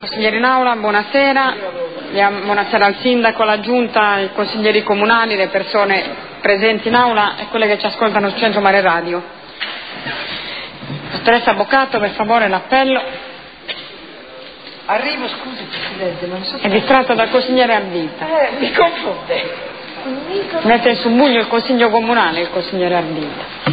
Consiglieri in aula, buonasera. Buonasera al sindaco, alla giunta, ai consiglieri comunali, le persone presenti in aula e quelle che ci ascoltano su Centro Mare Radio. Dottoressa Avvocato, per favore, l'appello. Arrivo, scusi Presidente, non so. È distratto dal consigliere Ardita. Mi confonde. Mette in subbuglio il consiglio comunale, il consigliere Ardita.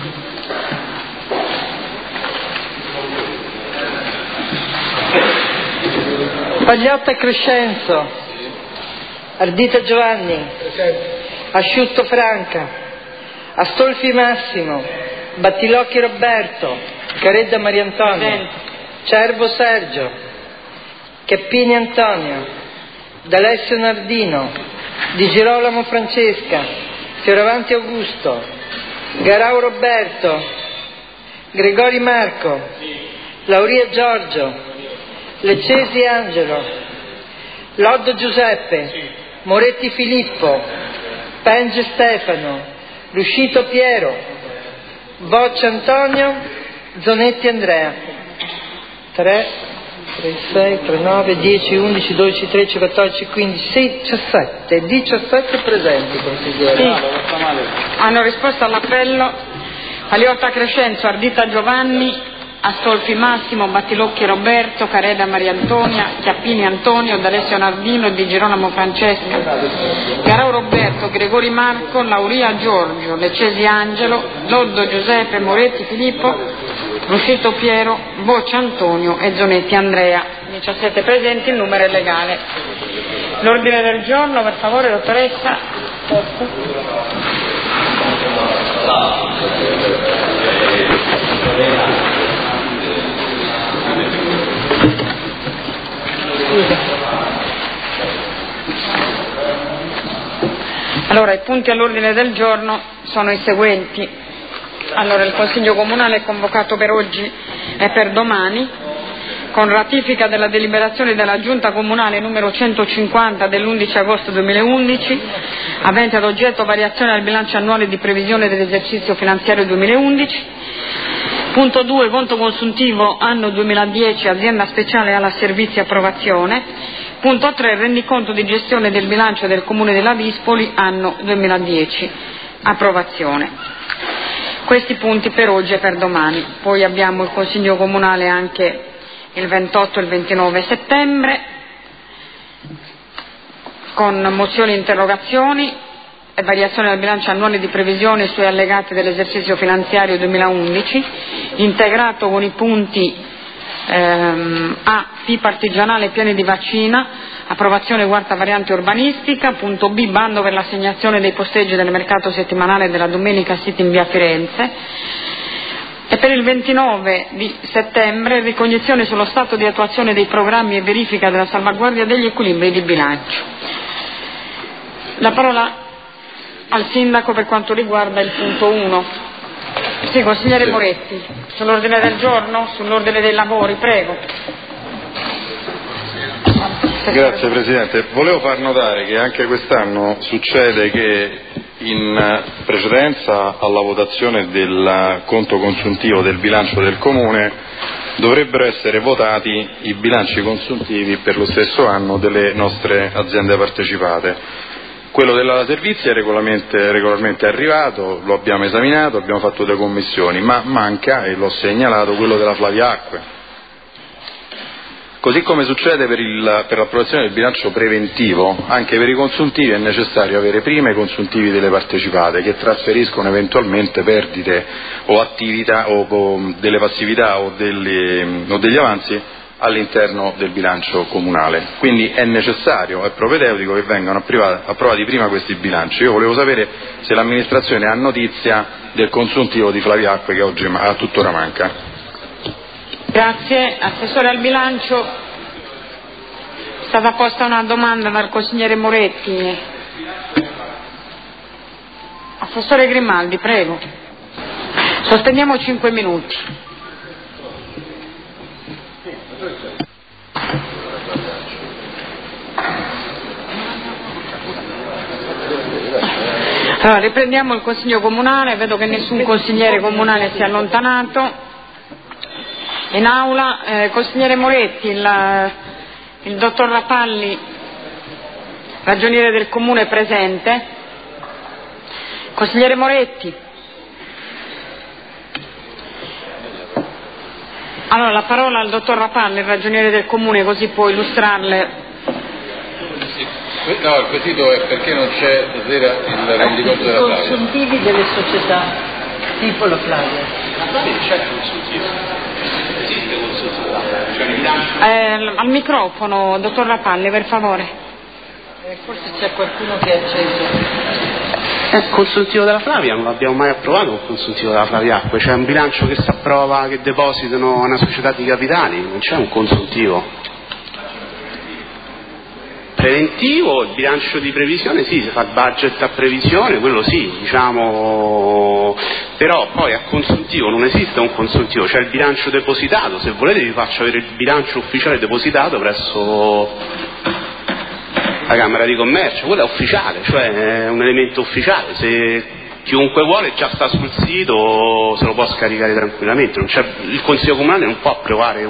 Pagliotto e Crescenzo, Ardita Giovanni, Asciutto Franca, Astolfi Massimo, Battilocchi Roberto, Caredda Mariantonio, Cervo Sergio, Chiappini Antonio, D'Alessio Nardino, Di Girolamo Francesca, Fioravanti Augusto, Garau Roberto, Gregori Marco, Lauria Giorgio, Leccesi Angelo, Loddo Giuseppe, Moretti Filippo, Penge Stefano, Ruscito Piero, Boccia Antonio, Zonetti Andrea. 3, 6, 3, 9, 10, 11, 12, 13, 14, 15, 16, 17 presenti, consigliere. Sì. Hanno risposto all'appello Pagliotto Crescenzo, Ardita Giovanni, Astolfi Massimo, Battilocchi Roberto, Careda Maria Antonia, Chiappini Antonio, D'Alessio Nardino, Di Girolamo Francesca, Garau Roberto, Gregori Marco, Lauria Giorgio, Leccesi Angelo, Loddo Giuseppe, Moretti Filippo, Ruscito Piero, Boccia Antonio e Zonetti Andrea. 17 presenti, il numero è legale. L'ordine del giorno, per favore, dottoressa. Allora, i punti all'ordine del giorno sono i seguenti. Allora, il Consiglio Comunale è convocato per oggi e per domani, con ratifica della deliberazione della Giunta Comunale numero 150 dell'11 agosto 2011, avente ad oggetto variazione al bilancio annuale di previsione dell'esercizio finanziario 2011. Punto 2, conto consuntivo anno 2010, azienda speciale alla servizi approvazione. Punto 3, rendiconto di gestione del bilancio del Comune della Vispoli anno 2010, approvazione. Questi punti per oggi e per domani. Poi abbiamo il Consiglio Comunale anche il 28 e il 29 settembre, con mozioni e interrogazioni e variazione del bilancio annuale di previsione sui allegati dell'esercizio finanziario 2011, integrato con i punti A, FIP artigianale e piani di vaccina, approvazione quarta variante urbanistica. Punto B, bando per l'assegnazione dei posteggi del mercato settimanale della domenica siti in via Firenze. E per il 29 di settembre ricognizione sullo stato di attuazione dei programmi e verifica della salvaguardia degli equilibri di bilancio. La parola al sindaco per quanto riguarda il punto 1. Sì, consigliere Moretti, sull'ordine del giorno, sull'ordine dei lavori, prego. Grazie Presidente. Volevo far notare che anche quest'anno succede che in precedenza alla votazione del conto consuntivo del bilancio del Comune dovrebbero essere votati i bilanci consuntivi per lo stesso anno delle nostre aziende partecipate. Quello della servizi è regolarmente arrivato, lo abbiamo esaminato, abbiamo fatto delle commissioni, ma manca, e l'ho segnalato, quello della Flavia Acque. Così come succede per l'approvazione del bilancio preventivo, anche per i consuntivi è necessario avere prima i consuntivi delle partecipate, che trasferiscono eventualmente perdite o attività o delle passività o degli avanzi all'interno del bilancio comunale. Quindi è necessario, è propedeutico che vengano approvati prima questi bilanci. Io volevo sapere se l'amministrazione ha notizia del consuntivo di Flavia Acque che oggi tuttora manca. Grazie. Assessore al bilancio, è stata posta una domanda dal consigliere Moretti. Assessore Grimaldi, prego. Sospendiamo 5 minuti. Allora, riprendiamo il Consiglio Comunale, vedo che nessun consigliere comunale si è allontanato. In aula, consigliere Moretti, Il dottor Rapalli, ragioniere del Comune, presente. Consigliere Moretti. Allora, la parola al dottor Rapalli, ragioniere del Comune, così può illustrarle. No, il quesito è perché non c'è stasera il rendiconto della Flavia. I consuntivi delle società tipo la Flavia. Sì, c'è consuntivo. Esiste consuntivo. C'è un bilancio. Al microfono, dottor Rapalli, per favore. Forse c'è qualcuno che è acceso. Consuntivo della Flavia, non l'abbiamo mai approvato un consuntivo della Flavia Acque, c'è un bilancio che si approva che depositano una società di capitali, non c'è un consuntivo. Preventivo, il bilancio di previsione sì, si fa il budget a previsione, quello sì, diciamo, però poi a consuntivo non esiste un consuntivo, c'è il bilancio depositato, se volete vi faccio avere il bilancio ufficiale depositato presso la Camera di Commercio, quello è ufficiale, cioè è un elemento ufficiale, se chiunque vuole già sta sul sito, se lo può scaricare tranquillamente, il Consiglio Comunale non può approvare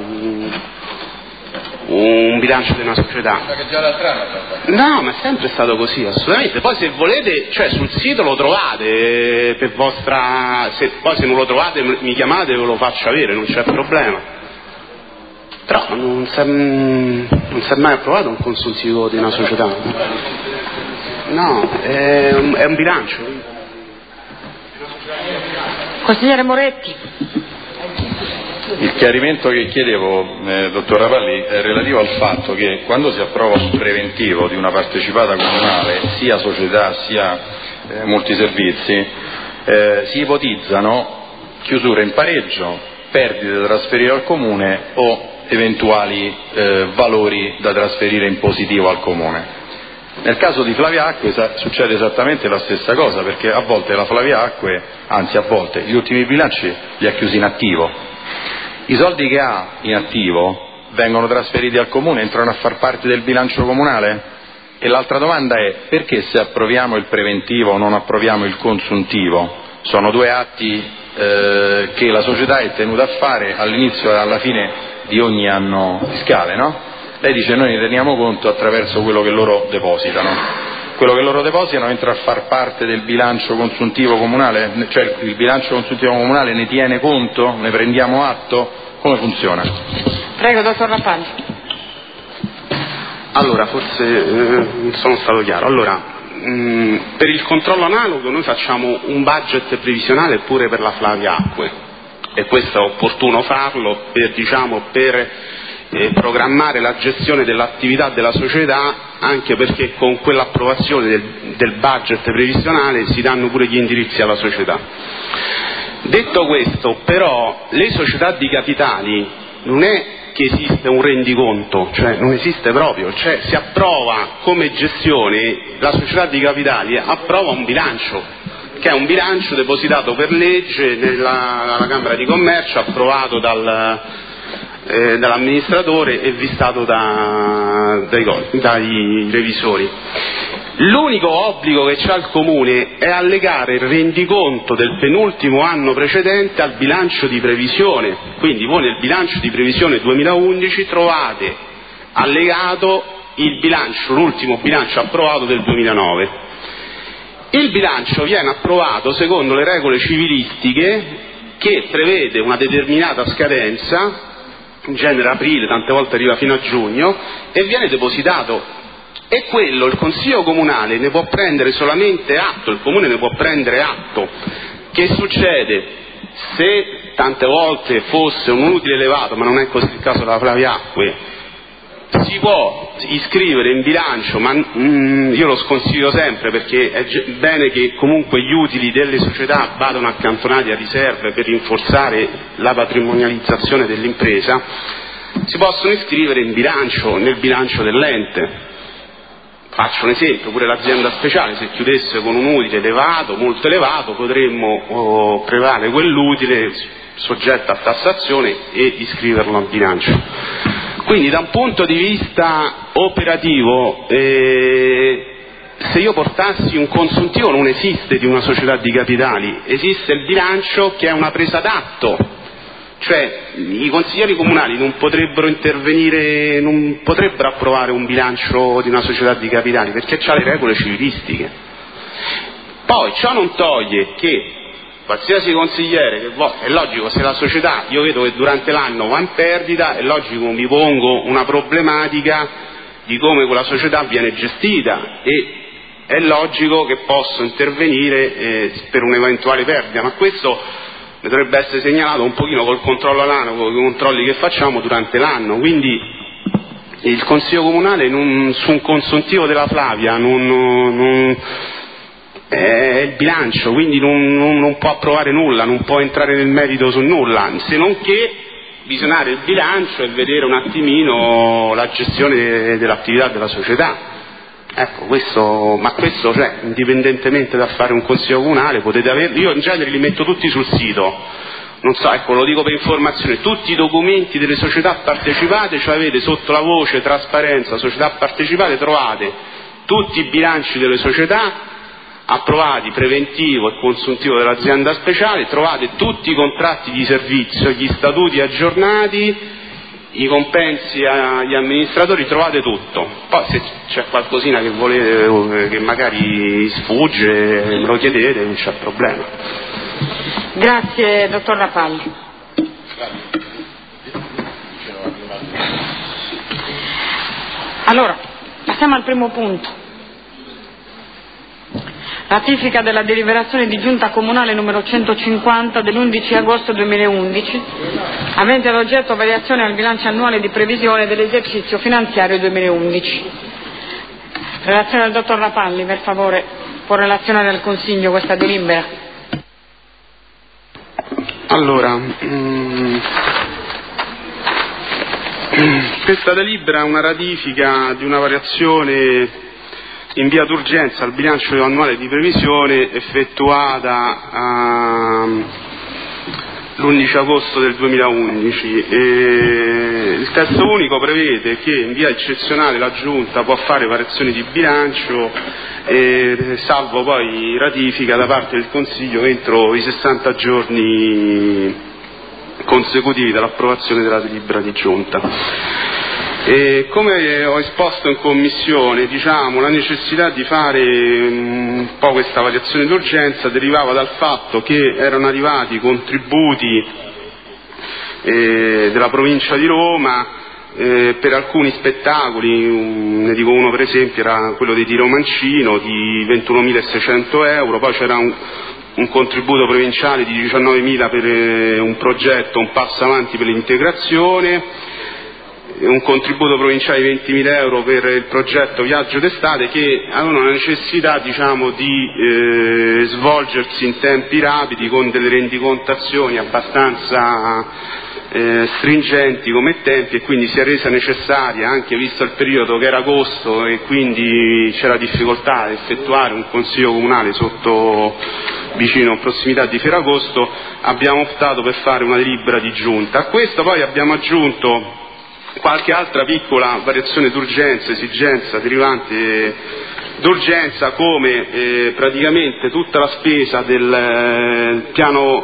un bilancio di una società. Che già la strada. No, ma è sempre stato così, assolutamente. Poi se volete, cioè sul sito lo trovate per vostra. Poi se non lo trovate mi chiamate e ve lo faccio avere, non c'è problema. Però non si è mai approvato un consuntivo di una società. No, è un bilancio. Consigliere Moretti. Il chiarimento che chiedevo, dottor Rapalli, è relativo al fatto che quando si approva un preventivo di una partecipata comunale, sia società sia multiservizi, si ipotizzano chiusure in pareggio, perdite da trasferire al comune o eventuali valori da trasferire in positivo al comune. Nel caso di Flavia Acque succede esattamente la stessa cosa, perché a volte la Flavia Acque, anzi a volte, gli ultimi bilanci li ha chiusi in attivo. I soldi che ha in attivo vengono trasferiti al comune, entrano a far parte del bilancio comunale? E l'altra domanda è: perché se approviamo il preventivo non approviamo il consuntivo? Sono due atti che la società è tenuta a fare all'inizio e alla fine di ogni anno fiscale, no? Lei dice noi ne teniamo conto attraverso quello che loro depositano. Quello che loro depositano entra a far parte del bilancio consuntivo comunale? Cioè il bilancio consuntivo comunale ne tiene conto? Ne prendiamo atto? Come funziona? Prego, dottor Rapalli. Allora, forse non sono stato chiaro. Allora, per il controllo analogo noi facciamo un budget previsionale pure per la Flavia Acque, e questo è opportuno farlo per programmare la gestione dell'attività della società, anche perché con quell'approvazione del budget previsionale si danno pure gli indirizzi alla società. Detto questo, però, le società di capitali non è che esiste un rendiconto, cioè non esiste proprio, cioè si approva come gestione, la società di capitali approva un bilancio, che è un bilancio depositato per legge nella Camera di Commercio, approvato dall'amministratore e vistato dai revisori. L'unico obbligo che c'ha il comune è allegare il rendiconto del penultimo anno precedente al bilancio di previsione, quindi voi nel bilancio di previsione 2011 trovate allegato il bilancio, l'ultimo bilancio approvato del 2009. Il bilancio viene approvato secondo le regole civilistiche, che prevede una determinata scadenza, in genere aprile, tante volte arriva fino a giugno, e viene depositato. E quello il Consiglio Comunale ne può prendere solamente atto, il Comune ne può prendere atto. Che succede? Se tante volte fosse un utile elevato, ma non è così il caso della Flavia Acque, si può iscrivere in bilancio, ma io lo sconsiglio sempre, perché è bene che comunque gli utili delle società vadano accantonati a riserve per rinforzare la patrimonializzazione dell'impresa. Si possono iscrivere in bilancio, nel bilancio dell'ente. Faccio un esempio: pure l'azienda speciale, se chiudesse con un utile elevato, molto elevato, potremmo prelevare quell'utile soggetto a tassazione e iscriverlo al bilancio. Quindi da un punto di vista operativo, se io portassi un consuntivo non esiste di una società di capitali, esiste il bilancio che è una presa d'atto Cioè i consiglieri comunali non potrebbero intervenire, non potrebbero approvare un bilancio di una società di capitali perché c'ha le regole civilistiche. Poi ciò non toglie che qualsiasi consigliere che è logico, se la società io vedo che durante l'anno va in perdita, è logico mi pongo una problematica di come quella società viene gestita e è logico che posso intervenire per un'eventuale perdita, ma questo dovrebbe essere segnalato un pochino col controllo analogo, con i controlli che facciamo durante l'anno. Quindi il Consiglio Comunale su un consuntivo della Flavia è il bilancio, quindi non può approvare nulla, non può entrare nel merito su nulla, se non che visionare il bilancio e vedere un attimino la gestione dell'attività della società. Ecco, questo cioè, indipendentemente da fare un consiglio comunale potete averlo, io in genere li metto tutti sul sito, non so, ecco, lo dico per informazione, tutti i documenti delle società partecipate, cioè avete sotto la voce trasparenza, società partecipate, trovate tutti i bilanci delle società approvati, preventivo e consuntivo dell'azienda speciale, trovate tutti i contratti di servizio, gli statuti aggiornati, i compensi agli amministratori, trovate tutto. Poi se c'è qualcosina che volete, che magari sfugge, me lo chiedete, non c'è problema. Grazie, dottor Rapalli. Allora, passiamo al primo punto. Ratifica della deliberazione di Giunta Comunale numero 150 dell'11 agosto 2011, avente ad oggetto variazione al bilancio annuale di previsione dell'esercizio finanziario 2011. Relazione del dottor Rapalli, per favore, può relazionare al Consiglio questa delibera. Allora, questa delibera è una ratifica di una variazione in via d'urgenza al bilancio annuale di previsione effettuata l'11 agosto del 2011. Il testo unico prevede che in via eccezionale la Giunta può fare variazioni di bilancio salvo poi ratifica da parte del Consiglio entro i 60 giorni consecutivi dall'approvazione della delibera di Giunta. Come ho esposto in Commissione, la necessità di fare un po' questa variazione d'urgenza derivava dal fatto che erano arrivati contributi della provincia di Roma per alcuni spettacoli, ne dico uno per esempio, era quello di Tiro Mancino di 21.600 euro, poi c'era un contributo provinciale di 19.000 per un progetto, un passo avanti per l'integrazione, un contributo provinciale di 20.000 euro per il progetto Viaggio d'estate, che avevano la necessità di svolgersi in tempi rapidi con delle rendicontazioni abbastanza stringenti come tempi, e quindi si è resa necessaria, anche visto il periodo che era agosto e quindi c'era difficoltà a effettuare un consiglio comunale vicino in prossimità di Ferragosto, abbiamo optato per fare una delibera di giunta. A questo poi abbiamo aggiunto qualche altra piccola variazione d'urgenza, esigenza derivante d'urgenza, come praticamente tutta la spesa del piano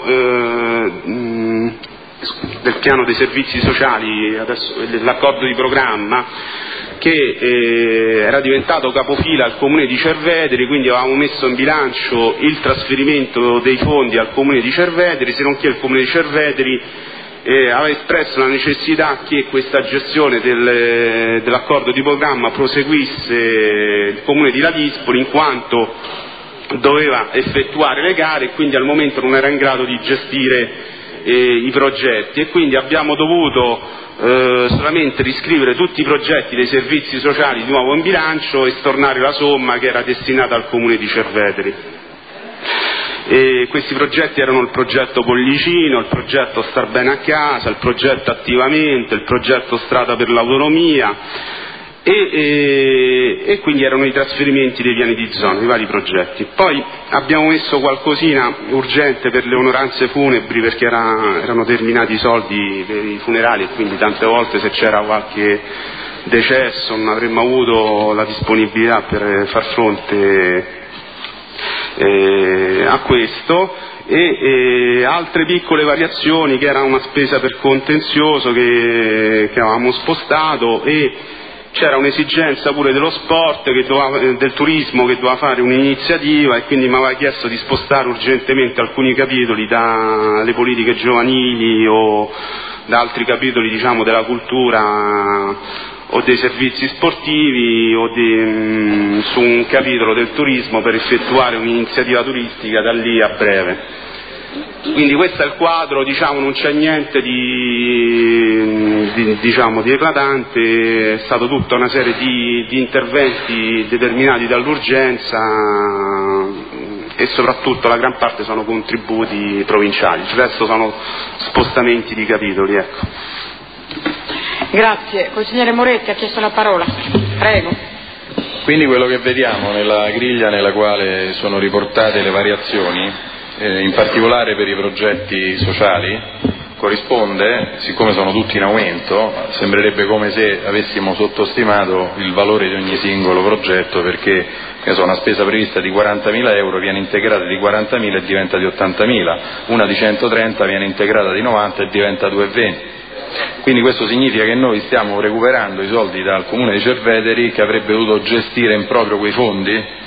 dei servizi sociali, adesso dell'accordo di programma, che era diventato capofila al comune di Cerveteri, quindi avevamo messo in bilancio il trasferimento dei fondi al comune di Cerveteri, se non che il comune di Cerveteri aveva espresso la necessità che questa gestione dell'accordo di programma proseguisse il comune di Ladispoli, in quanto doveva effettuare le gare e quindi al momento non era in grado di gestire i progetti, e quindi abbiamo dovuto solamente riscrivere tutti i progetti dei servizi sociali di nuovo in bilancio e stornare la somma che era destinata al comune di Cerveteri. E questi progetti erano il progetto Pollicino, il progetto Star Bene a Casa, il progetto Attivamente, il progetto Strada per l'Autonomia, e quindi erano i trasferimenti dei piani di zona, i vari progetti. Poi abbiamo messo qualcosina urgente per le onoranze funebri, perché erano terminati i soldi per i funerali e quindi tante volte se c'era qualche decesso non avremmo avuto la disponibilità per far fronte a questo, e altre piccole variazioni che era una spesa per contenzioso che avevamo spostato, e c'era un'esigenza pure dello sport, del turismo, che doveva fare un'iniziativa, e quindi mi aveva chiesto di spostare urgentemente alcuni capitoli dalle politiche giovanili o da altri capitoli, diciamo, della cultura o dei servizi sportivi o su un capitolo del turismo per effettuare un'iniziativa turistica da lì a breve. Quindi questo è il quadro, diciamo, non c'è niente di eclatante, è stata tutta una serie di interventi determinati dall'urgenza, e soprattutto la gran parte sono contributi provinciali, il resto sono spostamenti di capitoli, ecco. Grazie. Consigliere Moretti ha chiesto la parola. Prego. Quindi quello che vediamo nella griglia nella quale sono riportate le variazioni, in particolare per i progetti sociali, corrisponde, siccome sono tutti in aumento, sembrerebbe come se avessimo sottostimato il valore di ogni singolo progetto, perché una spesa prevista di 40.000 euro viene integrata di 40.000 e diventa di 80.000, una di 130 viene integrata di 90 e diventa 2,20. Quindi questo significa che noi stiamo recuperando i soldi dal Comune di Cerveteri, che avrebbe dovuto gestire in proprio quei fondi.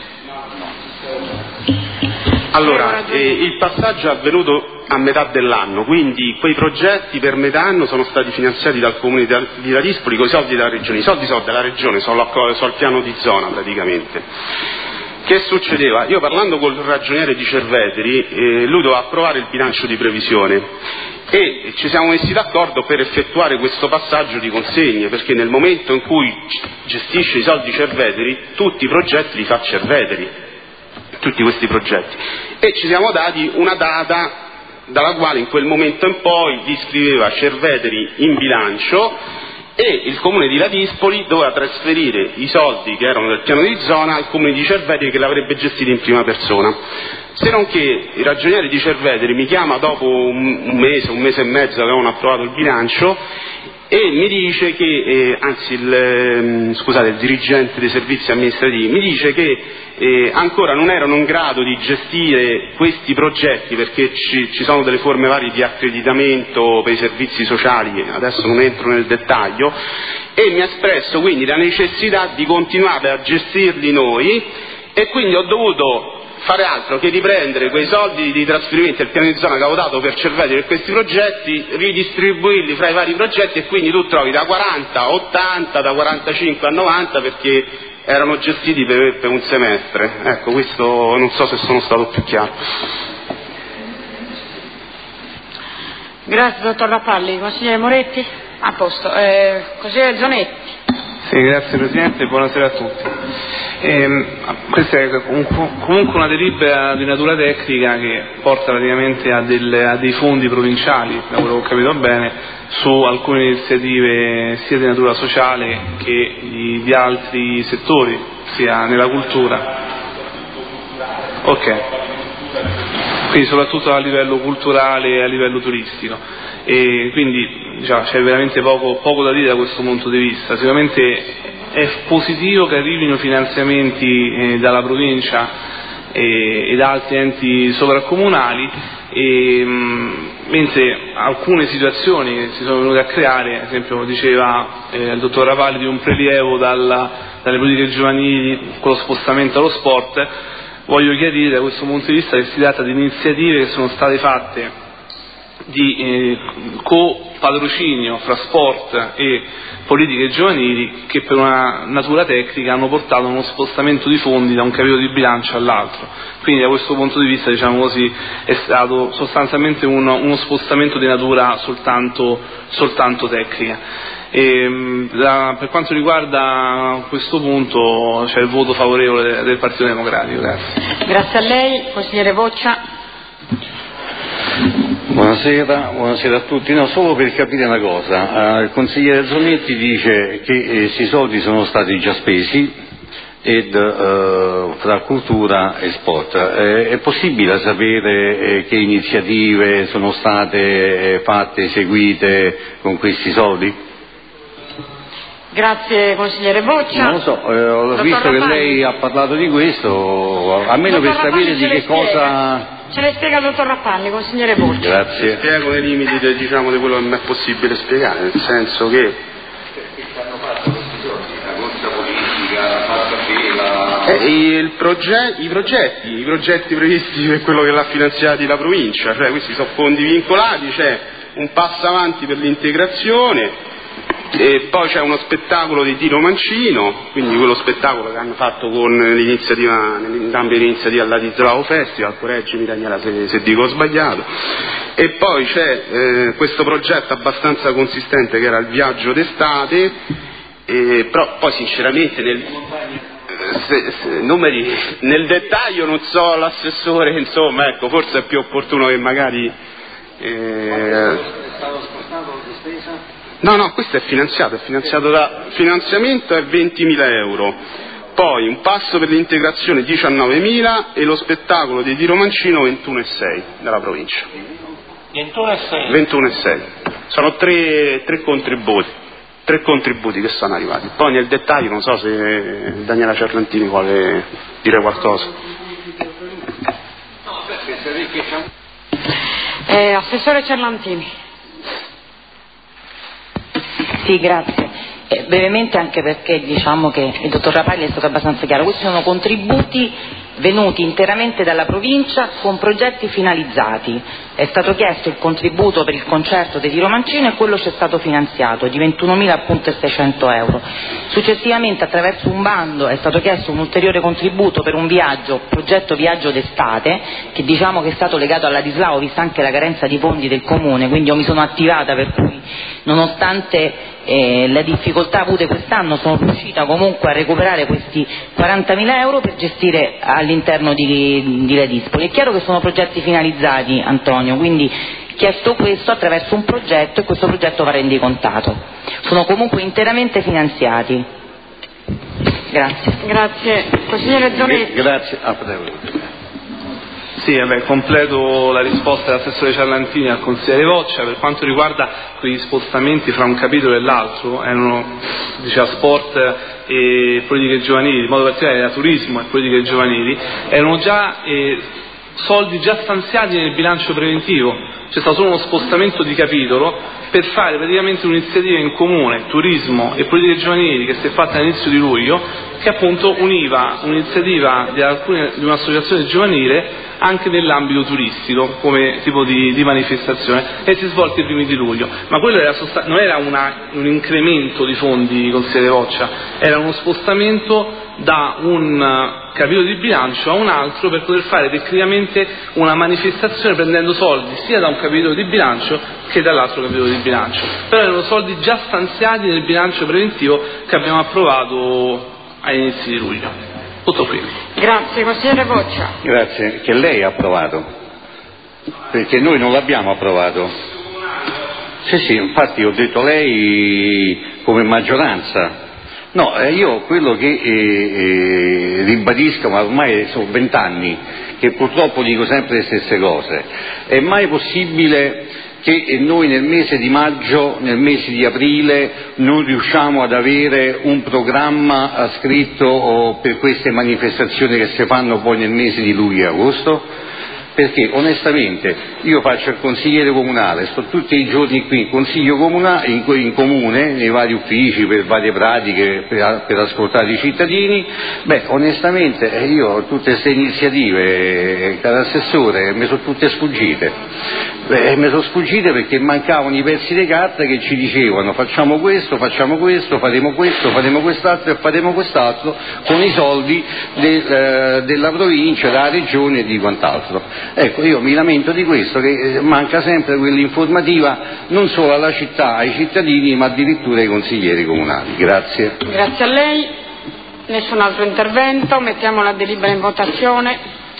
Allora, il passaggio è avvenuto a metà dell'anno, quindi quei progetti per metà anno sono stati finanziati dal Comune di Ladispoli con i soldi della Regione. I soldi sono della Regione, sono al piano di zona praticamente. Che succedeva? Io parlando col ragioniere di Cerveteri, lui doveva approvare il bilancio di previsione e ci siamo messi d'accordo per effettuare questo passaggio di consegne, perché nel momento in cui gestisce i soldi Cerveteri, tutti i progetti li fa Cerveteri, tutti questi progetti, e ci siamo dati una data dalla quale in quel momento in poi gli scriveva Cerveteri in bilancio, e il Comune di Ladispoli doveva trasferire i soldi che erano del piano di zona al Comune di Cerveteri, che l'avrebbe gestito in prima persona. Se non che il ragioniere di Cerveteri mi chiama dopo un mese e mezzo che avevano approvato il bilancio, e mi dice che, il dirigente dei servizi amministrativi mi dice che ancora non erano in grado di gestire questi progetti, perché ci sono delle forme varie di accreditamento per i servizi sociali, adesso non entro nel dettaglio, e mi ha espresso quindi la necessità di continuare a gestirli noi, e quindi ho dovuto fare altro che riprendere quei soldi di trasferimento del piano di zona che avevo dato per Cerveteri per questi progetti, ridistribuirli fra i vari progetti, e quindi tu trovi da 40 a 80, da 45 a 90, perché erano gestiti per un semestre. Ecco, questo non so se sono stato più chiaro. Grazie dottor Rapalli. Consigliere Moretti? A posto. Consigliere Zonetti. Sì, grazie Presidente, buonasera a tutti. Questa è comunque una delibera di natura tecnica che porta praticamente a dei fondi provinciali, da quello che ho capito bene, su alcune iniziative sia di natura sociale che di altri settori, sia nella cultura. Ok. Quindi soprattutto a livello culturale e a livello turistico. E quindi c'è veramente poco da dire da questo punto di vista. Sicuramente è positivo che arrivino finanziamenti dalla provincia e da altri enti sovracomunali, mentre alcune situazioni che si sono venute a creare, ad esempio diceva il dottor Rapalli di un prelievo dalle politiche giovanili con lo spostamento allo sport, voglio chiarire da questo punto di vista che si tratta di iniziative che sono state fatte di co-patrocinio fra sport e politiche giovanili, che per una natura tecnica hanno portato a uno spostamento di fondi da un capitolo di bilancio all'altro. Quindi da questo punto di vista, diciamo così, è stato sostanzialmente uno spostamento di natura soltanto tecnica. Per quanto riguarda questo punto c'è il voto favorevole del Partito Democratico. Grazie. Grazie a lei. Consigliere Boccia. Buonasera a tutti. No, solo per capire una cosa, il consigliere Zonetti dice che questi soldi sono stati già spesi fra cultura e sport. È possibile sapere che iniziative sono state fatte, eseguite con questi soldi? Grazie consigliere Boccia. Non lo so, ho visto che lei ha parlato di questo, almeno per sapere di che cosa... Ce le spiega il dottor Rappalli, consigliere Boccia. Grazie. Spiego nei limiti di quello che mi è possibile spiegare, nel senso che i progetti previsti per quello che l'ha finanziati la provincia, cioè questi sono fondi vincolati, c'è un passo avanti per l'integrazione e poi c'è uno spettacolo di tiro mancino, quindi quello spettacolo che hanno fatto con l'iniziativa, nell'ambito dell'iniziativa al Ladislao Festival, correggimi Daniela se dico sbagliato, e poi c'è questo progetto abbastanza consistente che era il viaggio d'estate, però poi sinceramente numeri nel dettaglio non so l'assessore, insomma, ecco, forse è più opportuno che magari no, questo è finanziato da finanziamento è 20.000 euro, poi un passo per l'integrazione 19.000 e lo spettacolo di tiro mancino 21.6 della provincia. 21.6 sono tre contributi che sono arrivati. Poi nel dettaglio non so se Daniela Cerlantini vuole dire qualcosa. Assessore Cerlantini. Sì, grazie. Brevemente, anche perché diciamo che il dottor Rappalli è stato abbastanza chiaro, questi sono contributi venuti interamente dalla provincia con progetti finalizzati. È stato chiesto il contributo per il concerto dei Tiro Mancino e quello ci è stato finanziato di 21.600 euro. Successivamente, attraverso un bando, è stato chiesto un ulteriore contributo per un progetto viaggio d'estate, che diciamo che è stato legato alla Ladislao, vista anche la carenza di fondi del comune, quindi io mi sono attivata, per cui nonostante le difficoltà avute quest'anno sono riuscita comunque a recuperare questi 40.000 euro per gestire all'interno di Ladispoli. È chiaro che sono progetti finalizzati, Antonio, quindi chiesto questo attraverso un progetto e questo progetto va rendicontato. Sono comunque interamente finanziati. Grazie. Consigliere Zonetti. Grazie. Sì, completo la risposta dell'assessore Ciarlantini al consigliere Boccia. Per quanto riguarda quegli spostamenti fra un capitolo e l'altro, erano, diceva, sport e politiche giovanili, in modo particolare era turismo e politiche giovanili, erano già soldi già stanziati nel bilancio preventivo. C'è stato solo uno spostamento di capitolo per fare praticamente un'iniziativa in comune, turismo e politiche giovanili, che si è fatta all'inizio di luglio, che appunto univa un'iniziativa di un'associazione giovanile anche nell'ambito turistico come tipo di manifestazione, e si è svolta i primi di luglio. Ma quello non era un incremento di fondi, consigliere Boccia, era uno spostamento da un capitolo di bilancio a un altro per poter fare tecnicamente una manifestazione prendendo soldi sia da un capitolo di bilancio che dall'altro capitolo di bilancio. Però erano soldi già stanziati nel bilancio preventivo che abbiamo approvato agli inizi di luglio. Tutto qui. Grazie, consigliere Boccia. Grazie, che lei ha approvato, perché noi non l'abbiamo approvato. Sì, infatti ho detto lei come maggioranza. No, io quello che ribadisco, ma ormai sono 20 anni che purtroppo dico sempre le stesse cose, è mai possibile che noi nel mese di maggio, nel mese di aprile non riusciamo ad avere un programma scritto per queste manifestazioni che si fanno poi nel mese di luglio e agosto? Perché onestamente io faccio il consigliere comunale, sto tutti i giorni qui in consiglio comunale, in comune, nei vari uffici per varie pratiche, per ascoltare i cittadini. Onestamente io tutte queste iniziative, caro assessore, mi sono tutte sfuggite. Mi sono sfuggite perché mancavano i pezzi di carta che ci dicevano facciamo questo, faremo quest'altro e faremo quest'altro con i soldi della provincia, della regione e di quant'altro. Ecco, io mi lamento di questo, che manca sempre quell'informativa non solo alla città, ai cittadini, ma addirittura ai consiglieri comunali. Grazie. Grazie a lei. Nessun altro intervento. Mettiamo la delibera in votazione.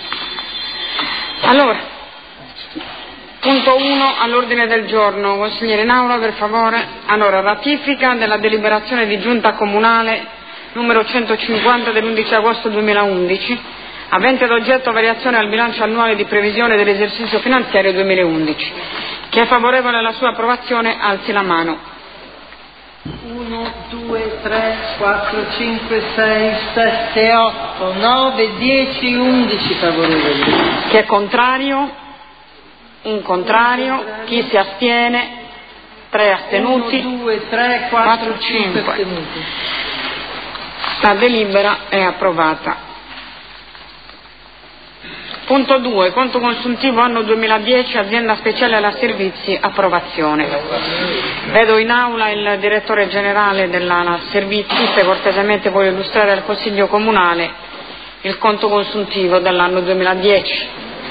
Allora, punto 1 all'ordine del giorno. Consigliere Naula, per favore. Allora, ratifica della deliberazione di giunta comunale numero 150 dell'11 agosto 2011. Avente ad oggetto variazione al bilancio annuale di previsione dell'esercizio finanziario 2011. Chi è favorevole alla sua approvazione alzi la mano. 1, 2, 3, 4, 5, 6, 7, 8, 9, 10, 11 favorevoli. Chi è contrario? Un contrario. Chi si astiene? 3 astenuti. 1, 2, 3, 4, 5 astenuti. La delibera è approvata. Punto 2. Conto consuntivo anno 2010, azienda speciale alla servizi, approvazione. Vedo in aula il direttore generale della servizi, se cortesemente vuole illustrare al Consiglio Comunale il conto consuntivo dell'anno 2010.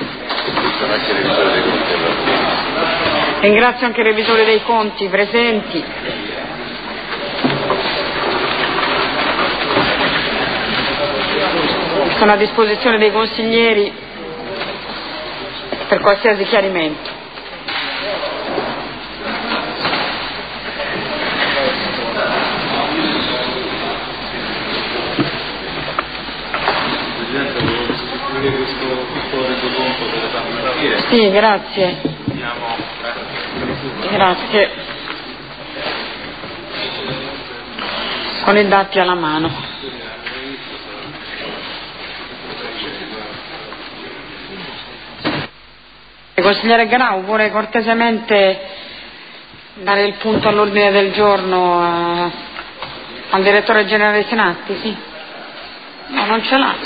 Ringrazio anche il revisore dei conti presenti. Sono a disposizione dei consiglieri per qualsiasi chiarimento. Presidente, volevo distribuire questo piccolo resoconto delle farmacie. Sì, grazie. Grazie. Con i dati alla mano. Consigliere Grau, vuole cortesemente dare il punto all'ordine del giorno al direttore generale dei Senati? Sì? No, non ce l'ha.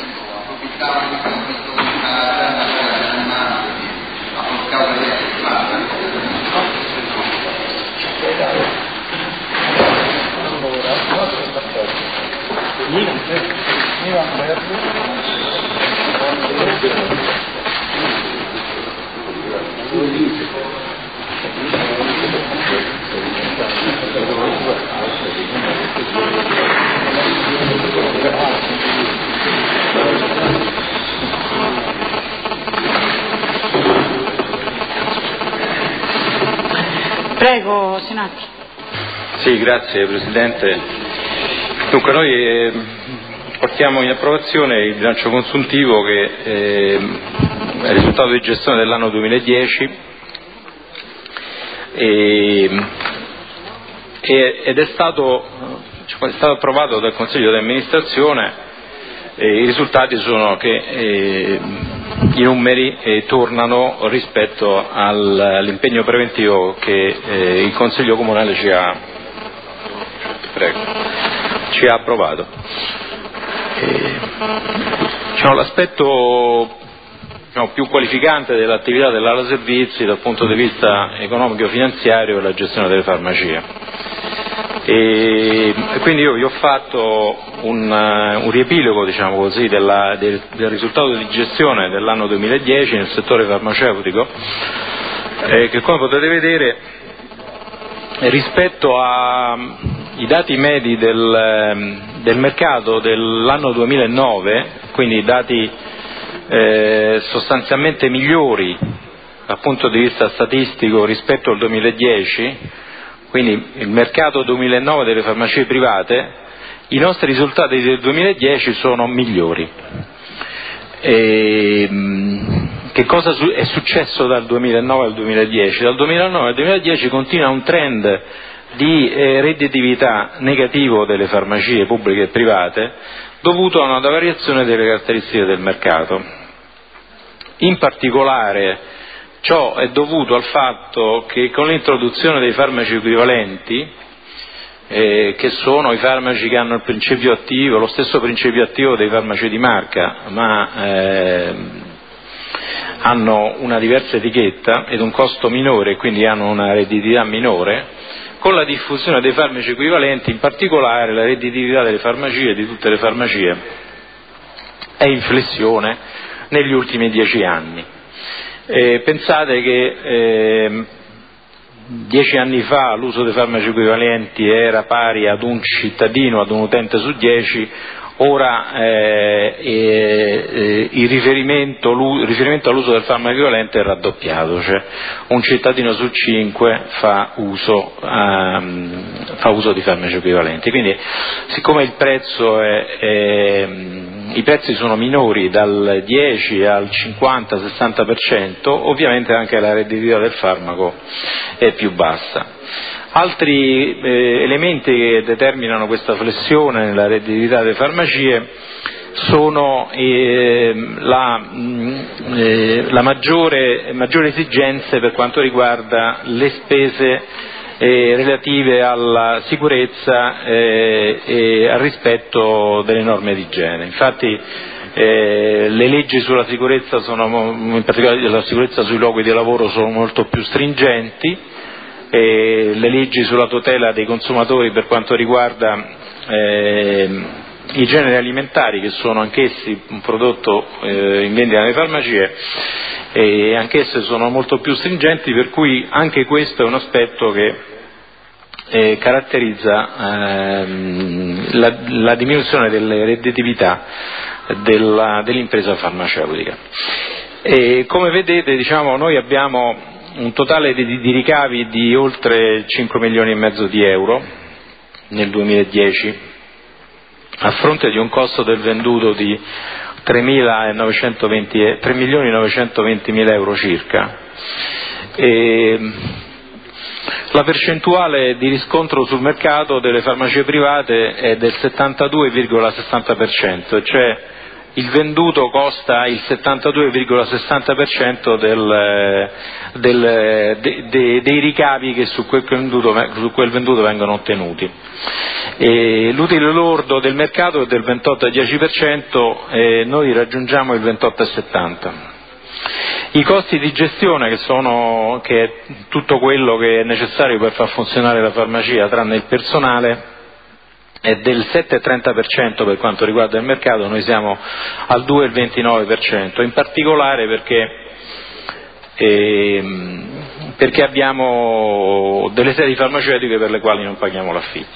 Prego, Senati. Sì, grazie Presidente. Dunque noi portiamo in approvazione il bilancio consuntivo che è il risultato di gestione dell'anno 2010 ed è stato approvato dal Consiglio di amministrazione. I risultati sono che i numeri tornano rispetto all'impegno preventivo che il Consiglio Comunale ci ha approvato. L'aspetto più qualificante dell'attività dell'ala servizi dal punto di vista economico-finanziario è la gestione delle farmacie. E quindi io vi ho fatto un riepilogo, diciamo così, del risultato di gestione dell'anno 2010 nel settore farmaceutico, che come potete vedere rispetto ai dati medi del mercato dell'anno 2009, quindi dati sostanzialmente migliori dal punto di vista statistico rispetto al 2010, quindi il mercato 2009 delle farmacie private, i nostri risultati del 2010 sono migliori. Che cosa è successo dal 2009 al 2010? Dal 2009 al 2010 continua un trend di redditività negativo delle farmacie pubbliche e private dovuto a una variazione delle caratteristiche del mercato. In particolare ciò è dovuto al fatto che con l'introduzione dei farmaci equivalenti, che sono i farmaci che hanno il principio attivo, lo stesso principio attivo dei farmaci di marca, ma hanno una diversa etichetta ed un costo minore e quindi hanno una redditività minore, con la diffusione dei farmaci equivalenti, in particolare la redditività delle farmacie, di tutte le farmacie, è in flessione negli ultimi 10 anni. Pensate che 10 anni fa l'uso dei farmaci equivalenti era pari ad un cittadino, ad un utente su 10, ora il riferimento all'uso del farmaco equivalente è raddoppiato, cioè un cittadino su 5 fa uso di farmaci equivalenti. Quindi siccome il prezzo è i prezzi sono minori dal 10 al 50-60%, ovviamente anche la redditività del farmaco è più bassa. Altri elementi che determinano questa flessione nella redditività delle farmacie sono la maggiore esigenze per quanto riguarda le spese relative alla sicurezza e al rispetto delle norme di igiene. Infatti le leggi sulla sicurezza in particolare la sicurezza sui luoghi di lavoro, sono molto più stringenti, le leggi sulla tutela dei consumatori per quanto riguarda i generi alimentari, che sono anch'essi un prodotto in vendita nelle farmacie, e anch'esse sono molto più stringenti, per cui anche questo è un aspetto che caratterizza la diminuzione delle redditività dell'impresa farmaceutica. E come vedete, noi abbiamo un totale di ricavi di oltre 5 milioni e mezzo di euro nel 2010, a fronte di un costo del venduto di 3.920.000 euro circa. La percentuale di riscontro sul mercato delle farmacie private è del 72,60%, cioè il venduto costa il 72,60% dei ricavi che su quel venduto vengono ottenuti. L'utile lordo del mercato è del 28,10%, e noi raggiungiamo il 28,70%. I costi di gestione, che è tutto quello che è necessario per far funzionare la farmacia tranne il personale, è del 7,30% per quanto riguarda il mercato, noi siamo al 2,29%, in particolare perché abbiamo delle sedi farmaceutiche per le quali non paghiamo l'affitto.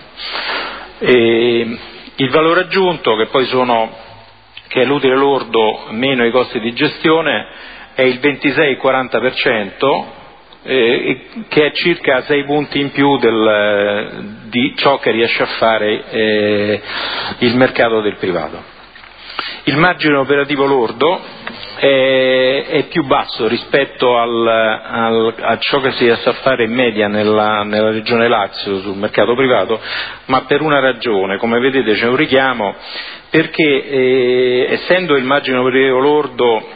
Il valore aggiunto, che è l'utile lordo meno i costi di gestione, è il 26,40%, che è circa 6 punti in più di ciò che riesce a fare il mercato del privato. Il margine operativo lordo è più basso rispetto a ciò che si riesce a fare in media nella regione Lazio sul mercato privato, ma per una ragione: come vedete c'è un richiamo, perché essendo il margine operativo lordo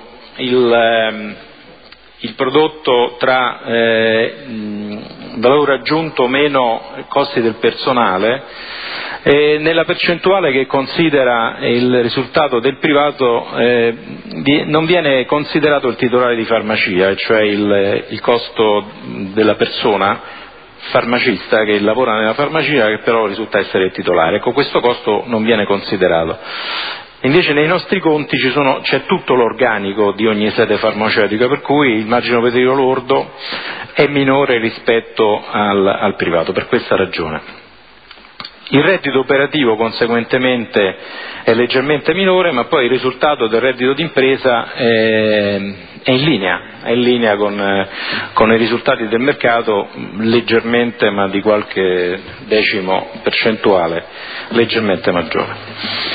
il prodotto tra valore aggiunto meno costi del personale, nella percentuale che considera il risultato del privato non viene considerato il titolare di farmacia, cioè il costo della persona farmacista che lavora nella farmacia, che però risulta essere il titolare. Ecco, questo costo non viene considerato. Invece nei nostri conti c'è tutto l'organico di ogni sede farmaceutica, per cui il margine operativo lordo è minore rispetto al privato, per questa ragione. Il reddito operativo conseguentemente è leggermente minore, ma poi il risultato del reddito d'impresa è in linea con i risultati del mercato, leggermente, ma di qualche decimo percentuale leggermente maggiore.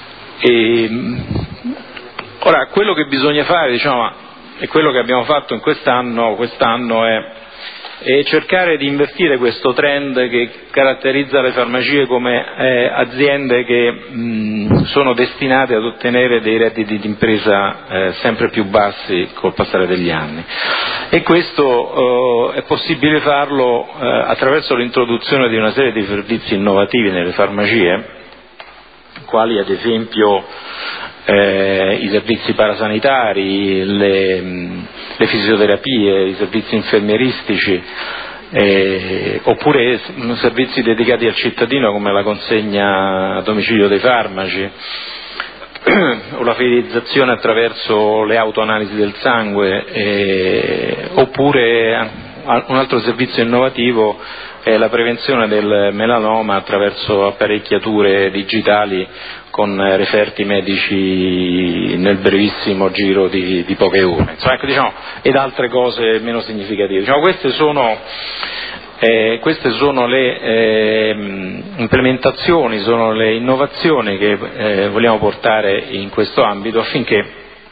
Ora, quello che bisogna fare, e quello che abbiamo fatto in quest'anno è cercare di invertire questo trend che caratterizza le farmacie come aziende che sono destinate ad ottenere dei redditi di impresa sempre più bassi col passare degli anni, e questo è possibile farlo attraverso l'introduzione di una serie di servizi innovativi nelle farmacie, quali ad esempio i servizi parasanitari, le fisioterapie, i servizi infermieristici, oppure servizi dedicati al cittadino come la consegna a domicilio dei farmaci, o la fidelizzazione attraverso le autoanalisi del sangue, oppure un altro servizio innovativo è la prevenzione del melanoma attraverso apparecchiature digitali con referti medici nel brevissimo giro di poche ore, ed altre cose meno significative. Queste sono Queste sono le implementazioni, sono le innovazioni che vogliamo portare in questo ambito affinché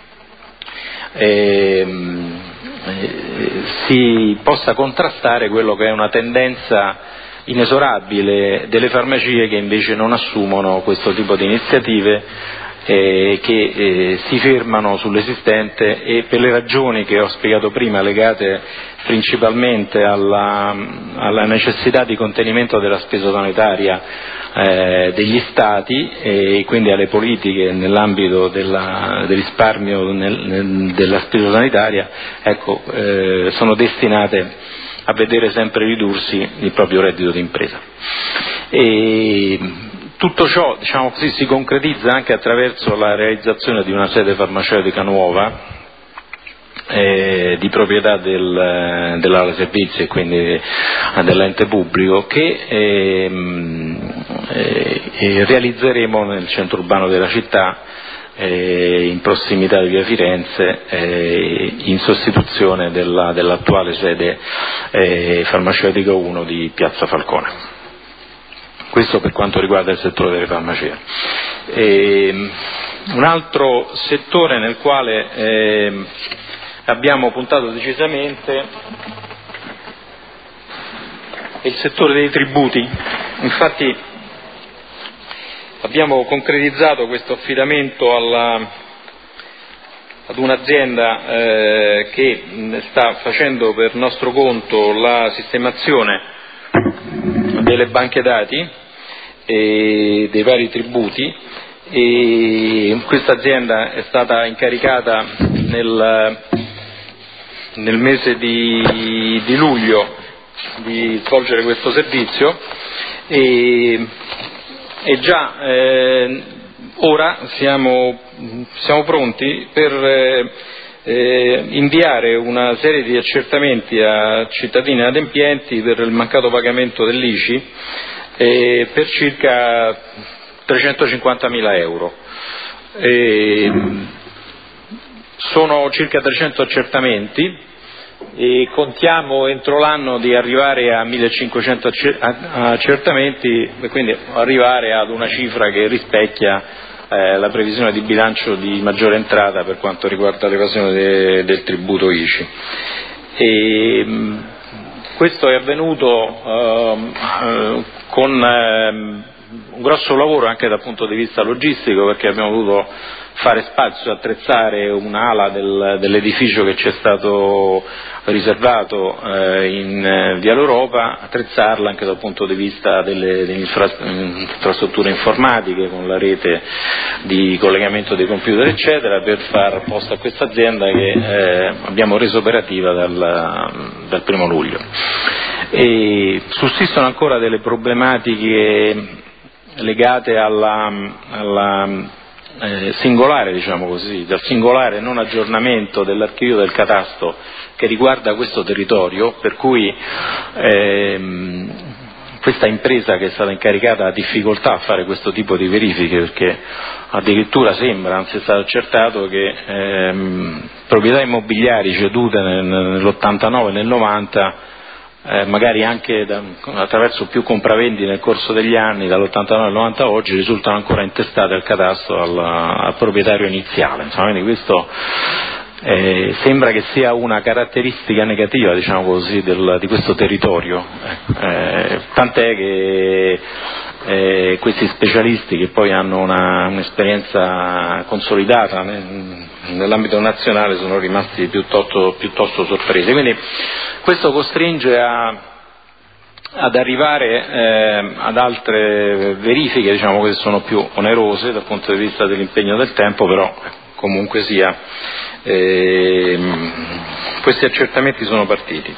si possa contrastare quello che è una tendenza inesorabile delle farmacie che invece non assumono questo tipo di iniziative, che si fermano sull'esistente, e per le ragioni che ho spiegato prima, legate principalmente alla necessità di contenimento della spesa sanitaria degli Stati, e quindi alle politiche nell'ambito del risparmio della spesa sanitaria, sono destinate a vedere sempre ridursi il proprio reddito d'impresa. Tutto ciò, diciamo così, si concretizza anche attraverso la realizzazione di una sede farmaceutica nuova, di proprietà dell'ala servizi e quindi dell'ente pubblico, che realizzeremo nel centro urbano della città, in prossimità di via Firenze, in sostituzione dell'attuale sede farmaceutica 1 di piazza Falcone. Questo per quanto riguarda il settore delle farmacie. Un altro settore nel quale abbiamo puntato decisamente è il settore dei tributi. Infatti abbiamo concretizzato questo affidamento ad un'azienda che sta facendo per nostro conto la sistemazione delle banche dati e dei vari tributi, e questa azienda è stata incaricata nel mese di luglio di svolgere questo servizio, e già ora siamo pronti per inviare una serie di accertamenti a cittadini adempienti per il mancato pagamento dell'ICI per circa 350.000 euro. Sono circa 300 accertamenti e contiamo entro l'anno di arrivare a 1500 accertamenti, e quindi arrivare ad una cifra che rispecchia la previsione di bilancio di maggiore entrata per quanto riguarda l'evasione del tributo ICI. Questo è avvenuto con un grosso lavoro anche dal punto di vista logistico, perché abbiamo dovuto fare spazio, attrezzare un'ala dell'edificio che ci è stato riservato in Via l'Europa, attrezzarla anche dal punto di vista delle infrastrutture informatiche, con la rete di collegamento dei computer eccetera, per far posto a questa azienda che abbiamo reso operativa dal 1° luglio. E sussistono ancora delle problematiche legate alla singolare, diciamo così, dal singolare non aggiornamento dell'archivio del catasto che riguarda questo territorio, per cui questa impresa che è stata incaricata ha difficoltà a fare questo tipo di verifiche, perché addirittura sembra, anzi è stato accertato, che proprietà immobiliari cedute nell'89 e nel 90, magari anche attraverso più compravendi nel corso degli anni, dall'89 al 90 oggi, risultano ancora intestate al catasto al proprietario iniziale. Insomma, quindi questo sembra che sia una caratteristica negativa, diciamo così, di questo territorio, tant'è che questi specialisti, che poi hanno un'esperienza consolidata nell'ambito nazionale, sono rimasti piuttosto sorpresi. Quindi questo costringe ad arrivare ad altre verifiche, diciamo, che sono più onerose dal punto di vista dell'impegno del tempo, però comunque sia questi accertamenti sono partiti.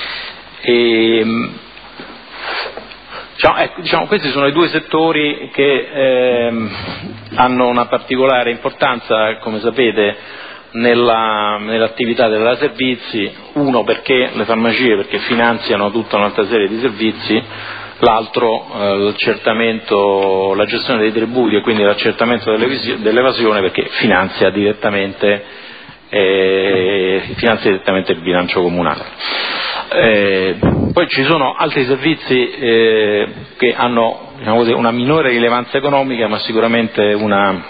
Diciamo, questi sono i due settori che hanno una particolare importanza, come sapete, nell'attività della servizi. Uno perché le farmacie, perché finanziano tutta un'altra serie di servizi, l'altro l'accertamento, la gestione dei tributi e quindi l'accertamento dell'evasione, perché finanzia direttamente il bilancio comunale. Poi ci sono altri servizi che hanno, diciamo così, una minore rilevanza economica, ma sicuramente una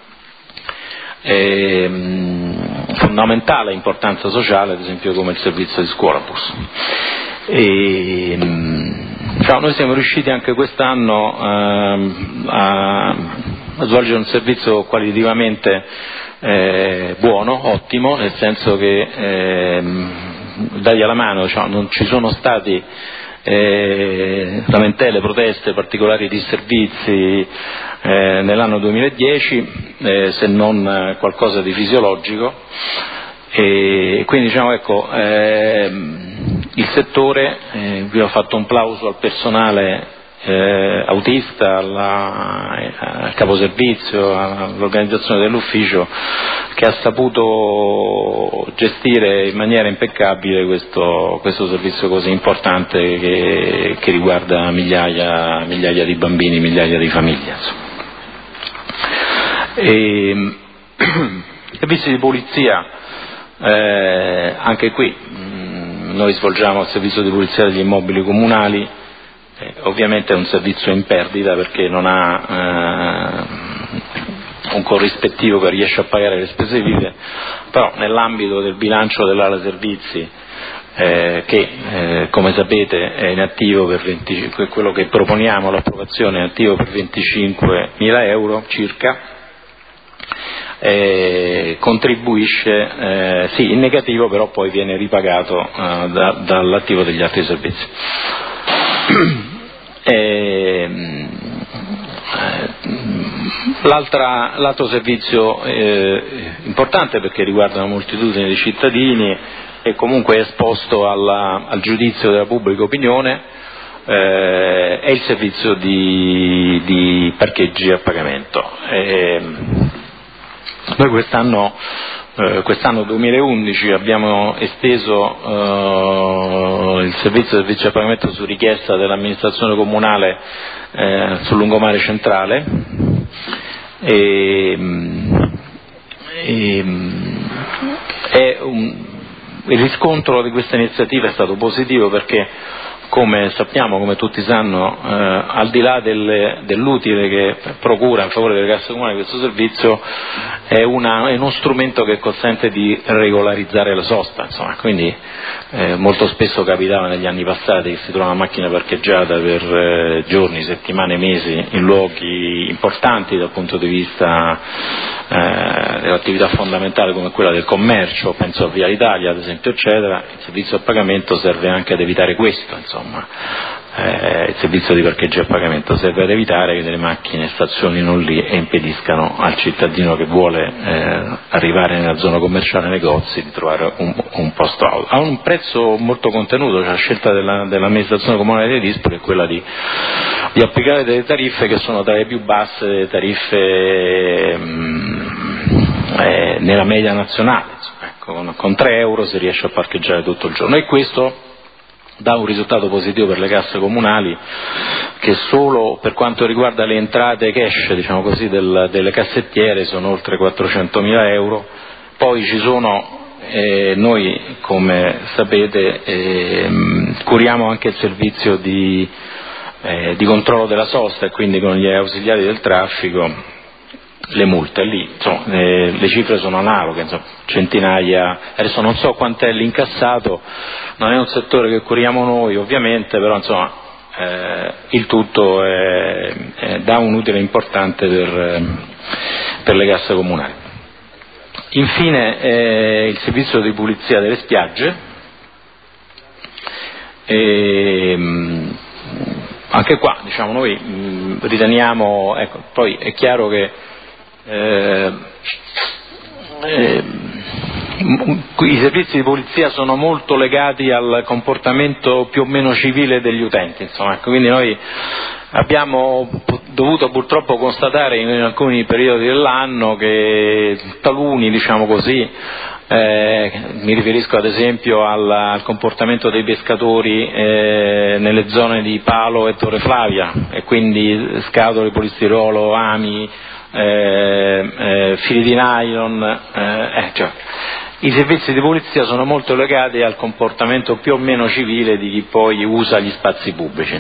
fondamentale importanza sociale, ad esempio come il servizio di scuolabus. Noi siamo riusciti anche quest'anno a svolgere un servizio qualitativamente buono, ottimo, nel senso che dagli alla mano, non ci sono stati lamentele, proteste, particolari disservizi nell'anno 2010, se non qualcosa di fisiologico, e quindi il settore, vi ho fatto un plauso al personale autista, al caposervizio, all'organizzazione dell'ufficio, che ha saputo gestire in maniera impeccabile questo servizio così importante che riguarda migliaia di bambini, migliaia di famiglie. Servizi di polizia, anche qui noi svolgiamo il servizio di pulizia degli immobili comunali. Ovviamente è un servizio in perdita perché non ha un corrispettivo che riesce a pagare le spese vive, però nell'ambito del bilancio dell'ala servizi, che come sapete è in attivo per quello che proponiamo all'approvazione è in attivo per 25.000 euro circa, contribuisce sì in negativo, però poi viene ripagato dall'attivo degli altri servizi. L'altro servizio importante, perché riguarda una moltitudine di cittadini e comunque è esposto al giudizio della pubblica opinione, è il servizio di parcheggi a pagamento. Noi quest'anno 2011 abbiamo esteso il servizio a pagamento su richiesta dell'amministrazione comunale sul lungomare centrale, il riscontro di questa iniziativa è stato positivo perché, come sappiamo, come tutti sanno, al di là dell'utile che procura in favore delle casse comunali questo servizio, è uno strumento che consente di regolarizzare la sosta, insomma. Quindi molto spesso capitava negli anni passati che si trova una macchina parcheggiata per giorni, settimane, mesi in luoghi importanti dal punto di vista dell'attività fondamentale come quella del commercio, penso a Via Italia ad esempio, eccetera. Il servizio a pagamento serve anche ad evitare questo, insomma. Il servizio di parcheggio a pagamento serve ad evitare che delle macchine stazionino lì e impediscano al cittadino che vuole arrivare nella zona commerciale, nei negozi, di trovare un posto auto a un prezzo molto contenuto. Cioè, la scelta dell'amministrazione comunale di Dispoli è quella di applicare delle tariffe che sono tra le più basse delle tariffe nella media nazionale, insomma. Ecco, con 3 euro si riesce a parcheggiare tutto il giorno, e questo dà un risultato positivo per le casse comunali, che solo per quanto riguarda le entrate cash, diciamo così, delle cassettiere sono oltre 400.000 euro. Poi ci sono, noi come sapete curiamo anche il servizio di controllo della sosta, e quindi con gli ausiliari del traffico le multe lì, insomma, le cifre sono analoghe, insomma, centinaia. Adesso non so quant'è l'incassato, non è un settore che curiamo noi ovviamente, però insomma il tutto dà un utile importante per le casse comunali. Infine il servizio di pulizia delle spiagge, anche qua diciamo noi riteniamo, ecco, poi è chiaro che i servizi di polizia sono molto legati al comportamento più o meno civile degli utenti, insomma. Quindi noi abbiamo dovuto purtroppo constatare in alcuni periodi dell'anno che taluni, diciamo così, mi riferisco ad esempio al comportamento dei pescatori nelle zone di Palo e Torre Flavia, e quindi scatole, polistirolo, ami, fili di nylon, i servizi di polizia sono molto legati al comportamento più o meno civile di chi poi usa gli spazi pubblici,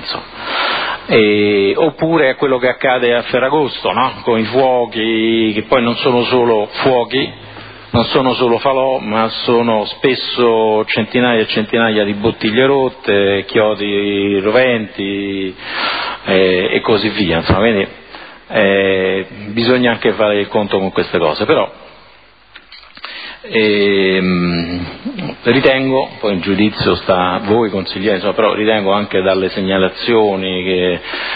oppure a quello che accade a Ferragosto, no? Con i fuochi, che poi non sono solo fuochi, non sono solo falò, ma sono spesso centinaia e centinaia di bottiglie rotte, chiodi roventi e così via. Insomma, quindi bisogna anche fare il conto con queste cose, però ritengo, poi il giudizio sta a voi consiglieri, insomma, però ritengo anche dalle segnalazioni che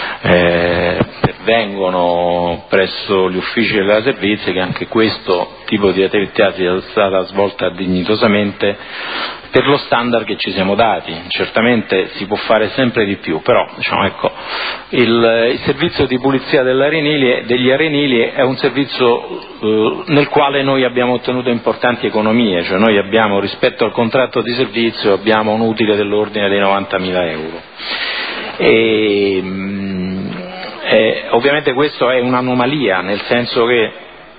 pervengono presso gli uffici della servizi che anche questo tipo di attività sia stata svolta dignitosamente per lo standard che ci siamo dati. Certamente si può fare sempre di più, però il servizio di pulizia degli arenili è un servizio nel quale noi abbiamo ottenuto importanti economie, cioè noi abbiamo, rispetto al contratto di servizio, abbiamo un utile dell'ordine dei 90.000 euro. Ovviamente questo è un'anomalia, nel senso che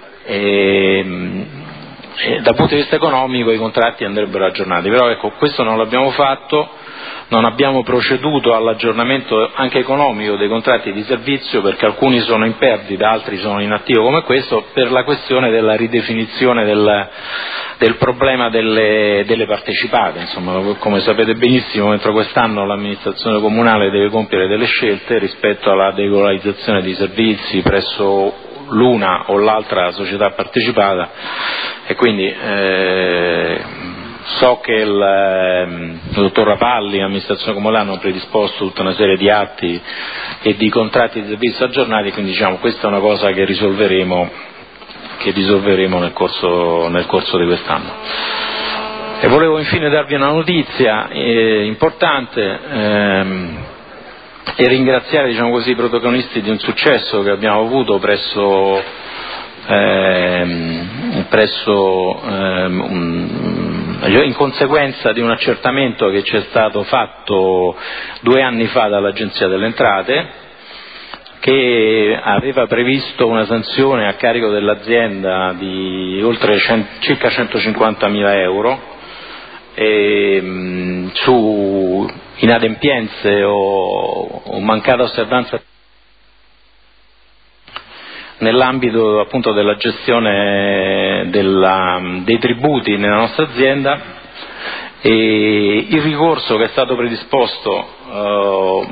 dal punto di vista economico i contratti andrebbero aggiornati, però questo non l'abbiamo fatto, non abbiamo proceduto all'aggiornamento anche economico dei contratti di servizio, perché alcuni sono in perdita, altri sono in attivo come questo, per la questione della ridefinizione del problema delle partecipate. Insomma, come sapete benissimo, entro quest'anno l'amministrazione comunale deve compiere delle scelte rispetto alla regolarizzazione dei servizi presso l'una o l'altra società partecipata, e quindi so che il dottor Rapalli, l'amministrazione comunale, hanno predisposto tutta una serie di atti e di contratti di servizio aggiornati, quindi questa è una cosa che risolveremo nel corso di quest'anno. E volevo infine darvi una notizia importante e ringraziare i protagonisti di un successo che abbiamo avuto in conseguenza di un accertamento che ci è stato fatto 2 anni fa dall'Agenzia delle Entrate, che aveva previsto una sanzione a carico dell'azienda di oltre circa 150.000 euro su inadempienze o mancata osservanza nell'ambito appunto della gestione dei tributi nella nostra azienda, e il ricorso che è stato predisposto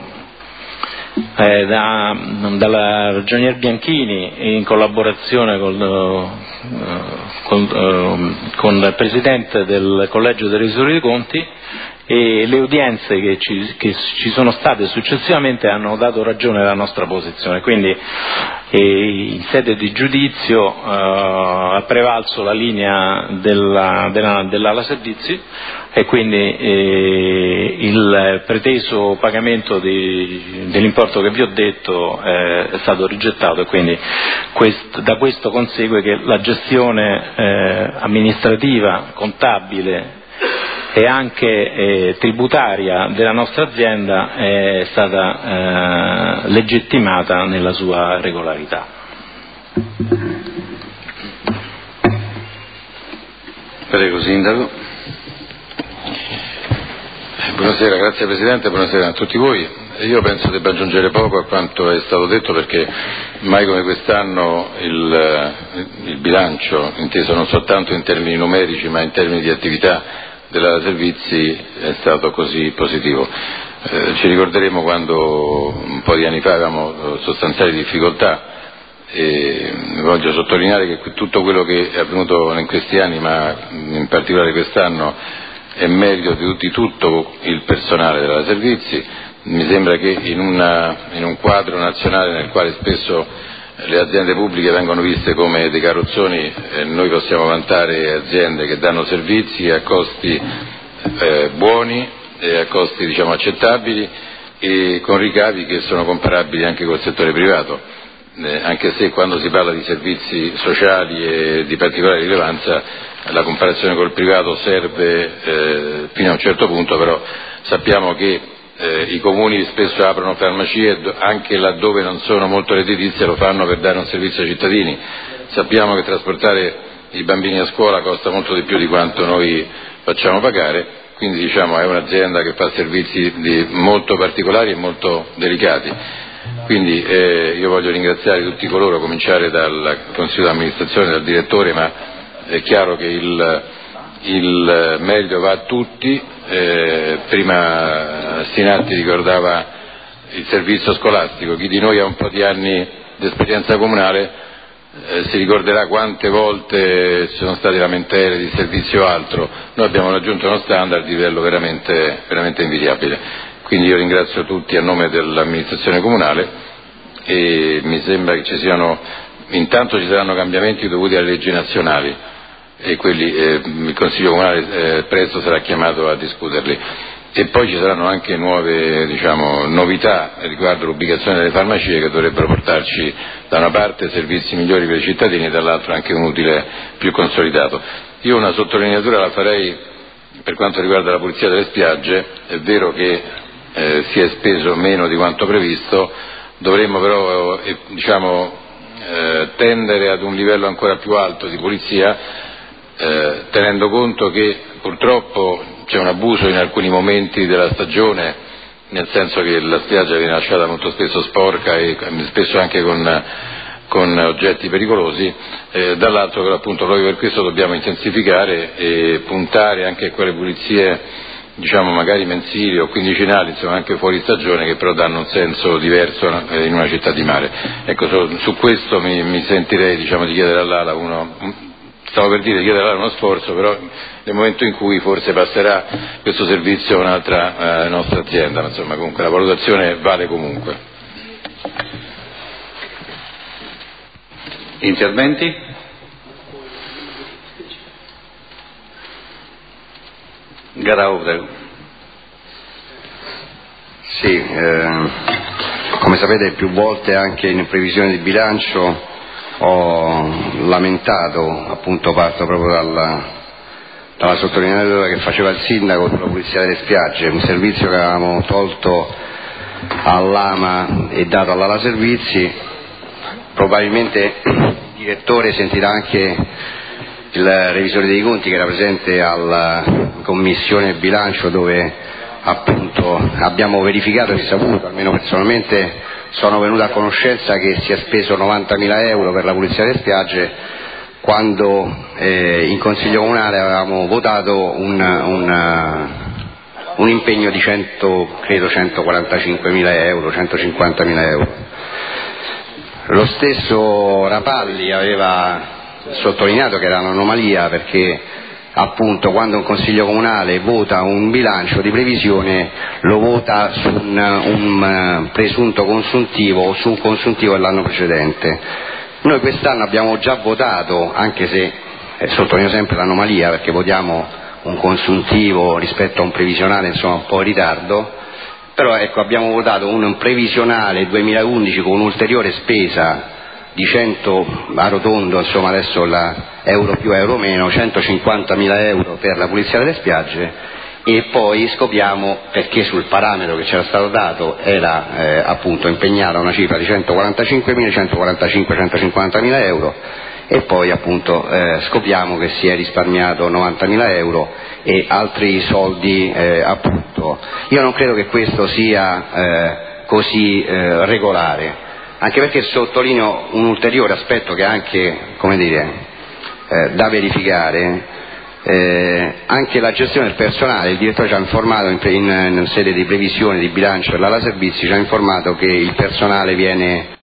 dalla ragionier Bianchini in collaborazione con il Presidente del Collegio dei Revisori dei Conti, e le udienze che ci sono state successivamente hanno dato ragione alla nostra posizione. Quindi in sede di giudizio ha prevalso la linea dell'ala servizi, e quindi il preteso pagamento dell'importo che vi ho detto è stato rigettato, e quindi da questo consegue che la gestione amministrativa, contabile e anche tributaria della nostra azienda è stata legittimata nella sua regolarità. Prego, Sindaco. Buonasera, grazie Presidente, buonasera a tutti voi. Io penso debba aggiungere poco a quanto è stato detto, perché mai come quest'anno il bilancio, inteso non soltanto in termini numerici ma in termini di attività della servizi, è stato così positivo. Ci ricorderemo quando un po' di anni fa avevamo sostanziali difficoltà, e voglio sottolineare che tutto quello che è avvenuto in questi anni, ma in particolare quest'anno, è merito di tutto il personale della servizi. Mi sembra che in un quadro nazionale nel quale spesso le aziende pubbliche vengono viste come dei carrozzoni, noi possiamo vantare aziende che danno servizi a costi buoni e a costi accettabili, e con ricavi che sono comparabili anche col settore privato, anche se quando si parla di servizi sociali e di particolare rilevanza la comparazione col privato serve fino a un certo punto, però sappiamo che i comuni spesso aprono farmacie anche laddove non sono molto redditizie, lo fanno per dare un servizio ai cittadini. Sappiamo che trasportare i bambini a scuola costa molto di più di quanto noi facciamo pagare, quindi diciamo è un'azienda che fa servizi molto particolari e molto delicati. Quindi io voglio ringraziare tutti coloro, a cominciare dal Consiglio di amministrazione, dal direttore, ma è chiaro che il meglio va a tutti. Prima Stinatti ricordava il servizio scolastico, chi di noi ha un po' di anni di esperienza comunale si ricorderà quante volte ci sono state lamentele di servizio o altro. Noi abbiamo raggiunto uno standard di livello veramente, veramente invidiabile, quindi io ringrazio tutti a nome dell'amministrazione comunale e mi sembra che intanto ci saranno cambiamenti dovuti alle leggi nazionali e quelli il Consiglio comunale presto sarà chiamato a discuterli. E poi ci saranno anche nuove novità riguardo l'ubicazione delle farmacie che dovrebbero portarci da una parte servizi migliori per i cittadini e dall'altra anche un utile più consolidato. Io una sottolineatura la farei per quanto riguarda la pulizia delle spiagge. È vero che si è speso meno di quanto previsto, dovremmo però tendere ad un livello ancora più alto di pulizia, tenendo conto che purtroppo c'è un abuso in alcuni momenti della stagione, nel senso che la spiaggia viene lasciata molto spesso sporca e spesso anche con oggetti pericolosi, dall'altro però appunto proprio per questo dobbiamo intensificare e puntare anche a quelle pulizie magari mensili o quindicinali, insomma anche fuori stagione, che però danno un senso diverso in una città di mare. Ecco, su questo mi sentirei di chiedere all'ALA stavo per dire chiedere uno sforzo, però nel momento in cui forse passerà questo servizio a un'altra nostra azienda, ma insomma comunque la valutazione vale comunque. Interventi? Garau, prego. Sì, come sapete più volte anche in previsione di bilancio ho lamentato, appunto parto proprio dalla sottolineatura che faceva il sindaco sulla pulizia delle spiagge, un servizio che avevamo tolto all'AMA e dato all'ALA Servizi. Probabilmente il direttore sentirà anche il revisore dei conti che era presente alla commissione bilancio, dove appunto abbiamo verificato e risaputo, almeno personalmente sono venuto a conoscenza che si è speso 90.000 euro per la pulizia delle spiagge, quando in Consiglio Comunale avevamo votato un impegno di 145.000 euro, 150.000 euro. Lo stesso Rapalli aveva sottolineato che era un'anomalia, perché appunto quando un Consiglio Comunale vota un bilancio di previsione lo vota su un presunto consuntivo o su un consuntivo dell'anno precedente. Noi quest'anno abbiamo già votato, anche se sottolineo sempre l'anomalia perché votiamo un consuntivo rispetto a un previsionale un po' in ritardo, però ecco, abbiamo votato un previsionale 2011 con un'ulteriore spesa di 100, arrotondo adesso euro più euro meno, 150.000 euro per la pulizia delle spiagge, e poi scopriamo perché sul parametro che c'era stato dato era appunto impegnata una cifra di 150.000 euro, e poi appunto scopriamo che si è risparmiato 90.000 euro e altri soldi appunto. Io non credo che questo sia così regolare, anche perché sottolineo un ulteriore aspetto che è anche, da verificare. Anche la gestione del personale, il direttore ci ha informato in sede di previsione di bilancio dell'ALA Servizi, ci ha informato che il personale viene